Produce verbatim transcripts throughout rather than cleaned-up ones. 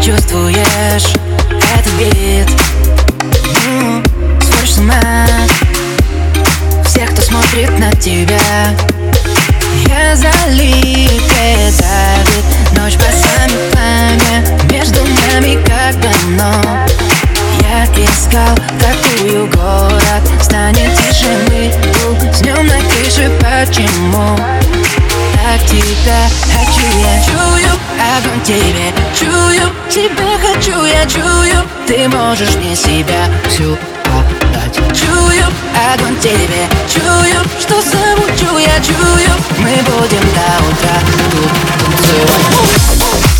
чувствуешь этот бит? Ну, сводишь с ума всех, кто смотрит на тебя. Я залит, давит ночь басами пламя между нами, как давно. Я искал такую, город станет тише, мы уснем на крыше. Почему так тебя хочу я? Чую огонь в тебе, чую тебя хочу я, чую ты можешь мне себя всю отдать. Чую огонь в тебе, чую, что замучу я, чую мы будем до утра тут танцевать.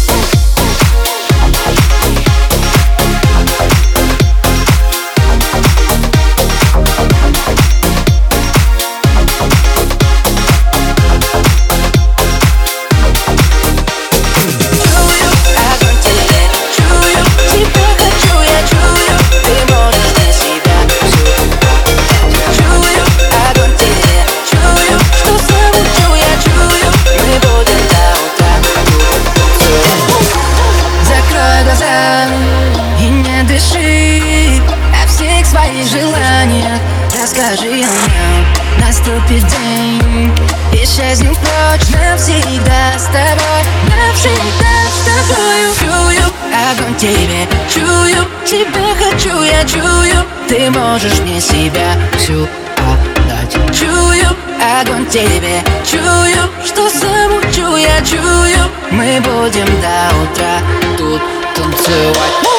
И не дыши о всех своих желаниях. Расскажи о нем, наступит день, исчезнем прочь навсегда с тобой, навсегда с тобою. Чую огонь в тебе, чую тебя хочу я, чую ты можешь мне себя всю отдать. Чую огонь в тебе, чую, что замучу я, чую мы будем до утра тут танцевать.